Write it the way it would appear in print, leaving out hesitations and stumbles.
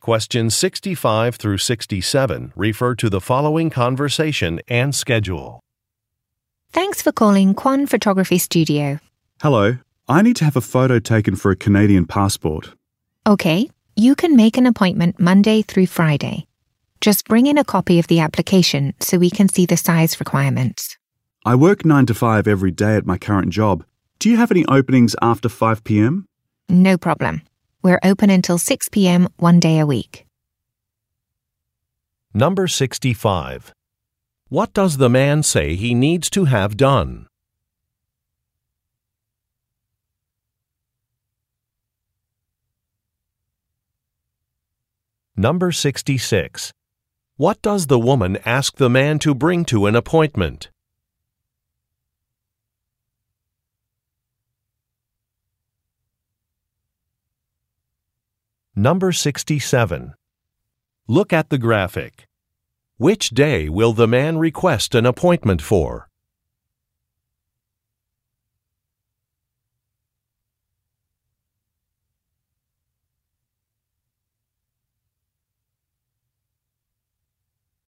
Questions 65 through 67 refer to the following conversation and schedule. Thanks for calling Quan Photography Studio. Hello, I need to have a photo taken for a Canadian passport. Okay, you can make an appointment Monday through Friday. Just bring in a copy of the application so we can see the size requirements. I work 9 to 5 every day at my current job. Do you have any openings after 5 p.m? No problem. We're open until 6 p.m. one day a week. Number 65. What does the man say he needs to have done? Number 66. What does the woman ask the man to bring to an appointment? Number 67. Look at the graphic. Which day will the man request an appointment for?